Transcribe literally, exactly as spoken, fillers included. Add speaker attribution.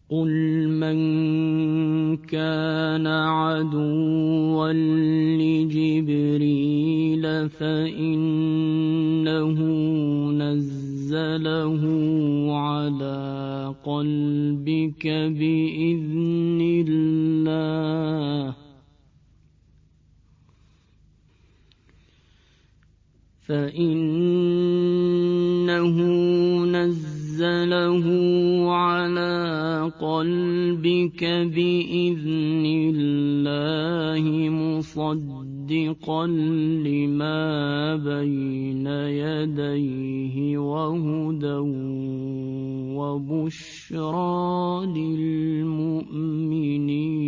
Speaker 1: قل من كان عدوا لجبريل فإنه نزله على قلبك بإذن الله فإنه نزله على قلبك بإذن الله مصدقا لما بين يديه وهدى وبشرى للمؤمنين.